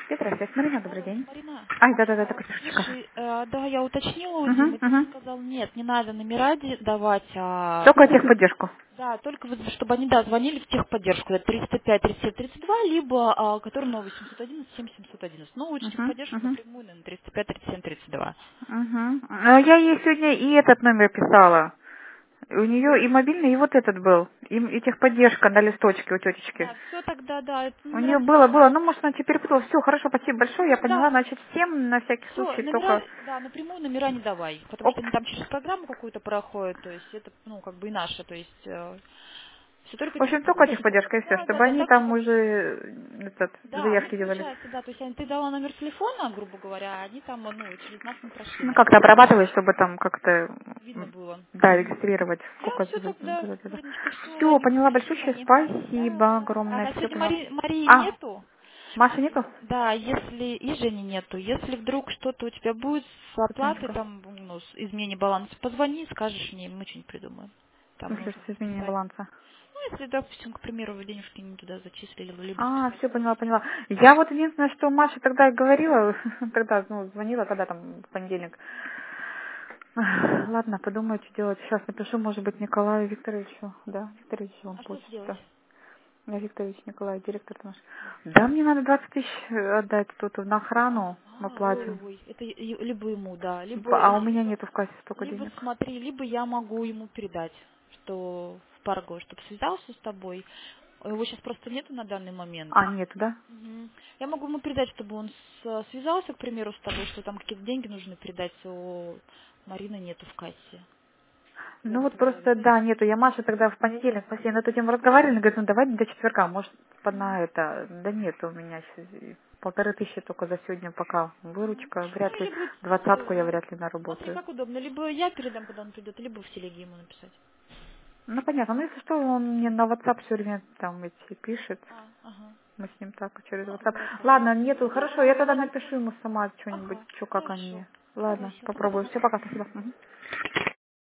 Здравствуйте, Марина, добрый Алло, день. Марина, Ай, да-да-да, Катюшечка. слушай, да, я уточнила у Угу, Димы, Дима угу. сказал, нет, не надо номера давать, Только техподдержку. да, только вот, чтобы они, да, звонили в техподдержку, это 305 37 32, либо, который новый 711 7711. Ну, лучше Угу, техподдержку угу, напрямую, наверное, 305 37 32. угу. Я ей сегодня и этот номер писала. У нее и мобильный, и вот этот был. И техподдержка на листочке у тетечки. Да, все тогда, да, это У номера нее все. было, ну, может, она теперь перепутала. Все, хорошо, спасибо большое, я поняла. Да, Значит, всем на всякий все, случай номера, только... да, напрямую номера не давай, потому Оп. что они там через программу какую-то проходят, то есть это, ну, как бы и наше, то есть все только В общем, только техподдержка. техподдержка и все, Да, да, чтобы да, они так и там сообщи. уже Да, ну заявки делали. получается, да, то есть ты дала номер телефона, грубо говоря, а они там, ну, через нас не прошли, Ну, наверное. как-то обрабатывать, чтобы там как-то, Видно было. да, регистрировать. Да, Сколько... все тогда, Мариночка, все, Все, они поняла, пришлют большое они. Да, спасибо да. огромное, Ага, все сегодня поняла. Марии А, нету. Маши нету? Да, если и Жени нету. Если вдруг что-то у тебя будет с оплатой, Секундочку. там, ну, с изменением баланса, позвони, скажешь мне, мы что-нибудь придумаем. В Там смысле, нужно с изменением списать. баланса? Ну, если, допустим, к примеру, денежки не туда зачислили, либо А, списать. все поняла, поняла. Я вот единственное, что Маша тогда говорила, тогда, ну, звонила, когда там, в понедельник. Ладно, подумаю, что делать. Сейчас напишу, может быть, Николаю Викторовичу. Да, Викторовичу он А что сделать? получится. Я Викторович Николай, директор наш. Да, мне надо 20 тысяч отдать тут на охрану, мы платим. Ой, это либо ему, да, А у меня нету в кассе столько либо денег. смотри, либо я могу ему передать, что в Парго, чтобы связался с тобой. Его сейчас просто нету на данный момент. А, нету, да? Мгм. Я могу ему передать, чтобы он связался, к примеру, с тобой, что там какие-то деньги нужно передать, у Марины нету в кассе. Ну Вот вот тогда просто, да, нету. Я Маша тогда в понедельник после на эту тему разговаривали, она говорит, ну давай до четверга, может, на это. Да нет у меня щас 1500 только за сегодня пока выручка. Вряд ну, ли, либо, двадцатку я вряд ли смотри, наработаю. как удобно, либо я передам, когда он придет, либо в телеге ему написать. Ну понятно, ну если что, он мне на WhatsApp все время там эти пишет. Ага. Мы с ним так через WhatsApp. Хорошо. Ладно, нету, хорошо, я тогда напишу ему сама что-нибудь, Ага, что как хорошо. они. Ладно, Хорошо, попробую. пока-пока. Все, пока, спасибо. Мгм.